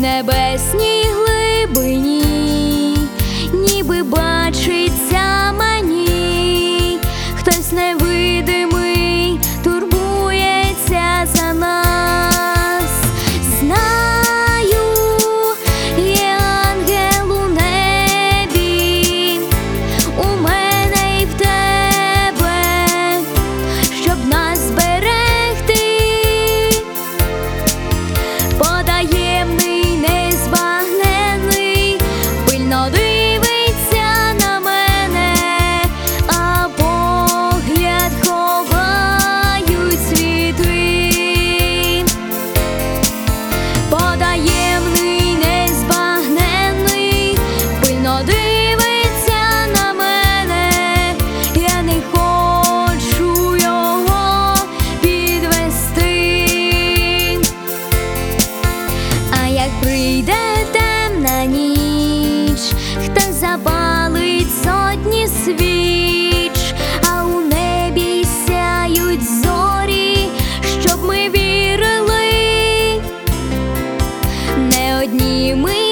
небесній глибині, ніби бачиться мені, хтось невидимий турбується за нас. Знаю, є ангел у небі, у мене й в тебе, щоб нас зберегти. Потаємний, незбагненний, пильно дивиться на мене, а погляд ховають світи. Потаємний, незбагненний, пильно дивиться на мене, я не хочу його підвести. А як прийде темна ніч, хтось запалить сотні свіч, а у небі сяють зорі, щоб ми вірили, не одні ми